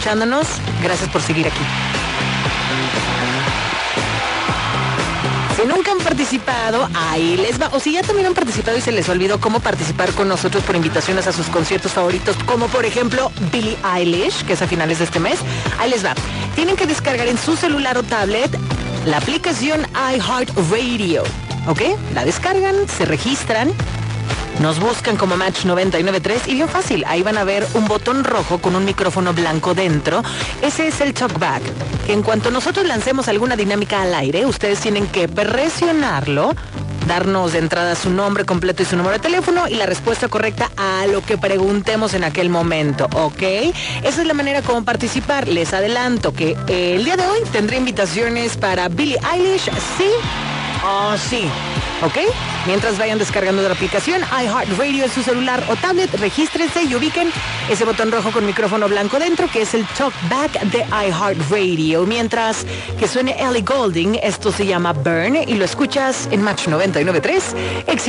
escuchándonos. Gracias por seguir aquí. Si nunca han participado, ahí les va. O si ya también han participado y se les olvidó cómo participar con nosotros por invitaciones a sus conciertos favoritos, como por ejemplo Billie Eilish, que es a finales de este mes, ahí les va. Tienen que descargar en su celular o tablet la aplicación iHeartRadio, ¿ok? La descargan, se registran, nos buscan como Match 99.3 y bien fácil, ahí van a ver un botón rojo con un micrófono blanco dentro. Ese es el talkback, que en cuanto nosotros lancemos alguna dinámica al aire, ustedes tienen que presionarlo, darnos de entrada su nombre completo y su número de teléfono y la respuesta correcta a lo que preguntemos en aquel momento, ¿ok? Esa es la manera como participar. Les adelanto que el día de hoy tendré invitaciones para Billie Eilish, sí o sí, ¿ok? Mientras vayan descargando de la aplicación iHeartRadio en su celular o tablet, regístrense y ubiquen ese botón rojo con micrófono blanco dentro, que es el talkback de iHeartRadio. Mientras que suene Ellie Goulding, esto se llama Burn y lo escuchas en Match 99.3.